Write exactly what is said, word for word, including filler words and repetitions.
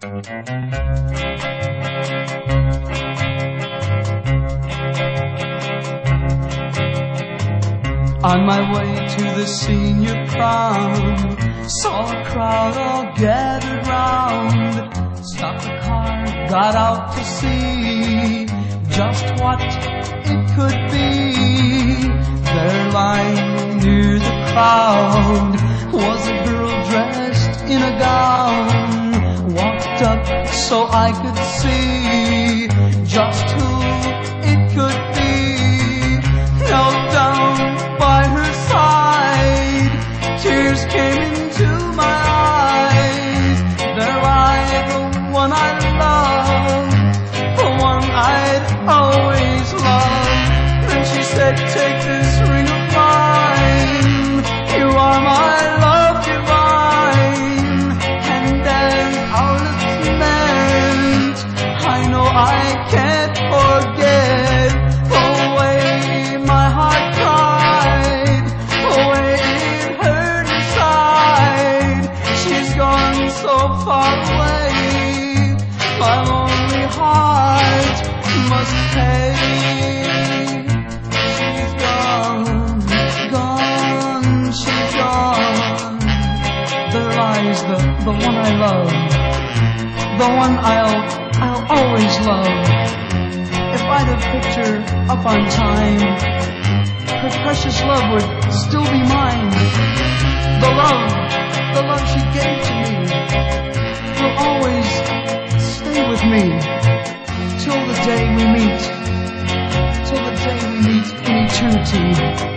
On my way to the senior prom, saw a crowd all gathered round. Stopped the car, got out to see just what it could be. There lying near the crowd was a girl dressed in a gown. Walked up so I could see just who it could be. Knelt down by her side, tears came into my eyes. There lied the one I love, the one I'd always loved. Then she said, take this ring of mine, you are my love divine. And as our lips met, I know I can't forget the way my heart cried, the way it hurt inside. She's gone so far away, my lonely heart must pay. She's gone, gone, she's gone. There lies the, the one I love, the one I'll, I'll always love. If I'd have picked her up on time, her precious love would still be mine. The love, the love she gave to me will always stay with me till the day we meet, till the day we meet in eternity.